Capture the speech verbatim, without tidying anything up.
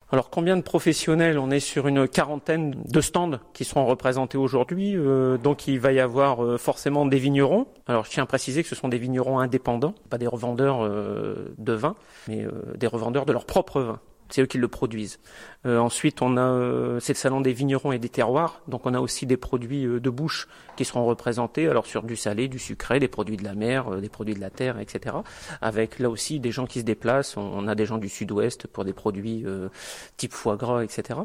Alors combien de professionnels? On est sur une quarantaine de stands qui seront représentés aujourd'hui. Euh, donc il va y avoir euh, forcément des vignerons. Alors je tiens à préciser que ce sont des vignerons indépendants, pas des revendeurs euh, de vin, mais euh, des revendeurs de leur propre vin. C'est eux qui le produisent. Euh, ensuite, on a euh, c'est le salon des vignerons et des terroirs, donc on a aussi des produits euh, de bouche qui seront représentés, alors sur du salé, du sucré, des produits de la mer, euh, des produits de la terre, et cetera. Avec là aussi des gens qui se déplacent. On, on a des gens du Sud-Ouest pour des produits euh, type foie gras, et cetera.